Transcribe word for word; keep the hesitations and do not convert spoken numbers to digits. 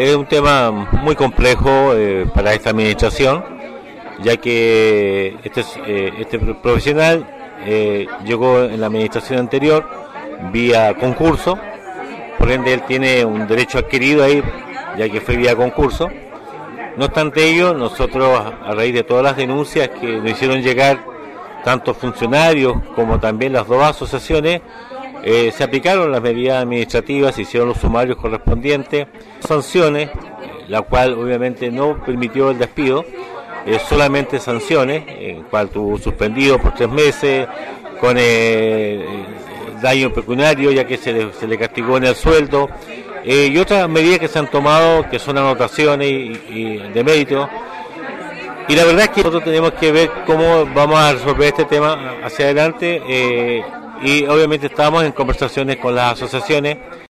es un tema muy complejo eh, para esta administración, ya que este, eh, este profesional eh, llegó en la administración anterior vía concurso, por ende él tiene un derecho adquirido ahí, ya que fue vía concurso. No obstante ello, nosotros, a raíz de todas las denuncias que nos hicieron llegar, tanto funcionarios como también las dos asociaciones, eh, se aplicaron las medidas administrativas, se hicieron los sumarios correspondientes, sanciones, la cual obviamente no permitió el despido, eh, solamente sanciones, en cual tuvo suspendido por tres meses, con eh, daño pecuniario, ya que se le, se le castigó en el sueldo, eh, y otras medidas que se han tomado, que son anotaciones y, y de mérito. Y la verdad es que nosotros tenemos que ver cómo vamos a resolver este tema hacia adelante, eh, y obviamente estamos en conversaciones con las asociaciones.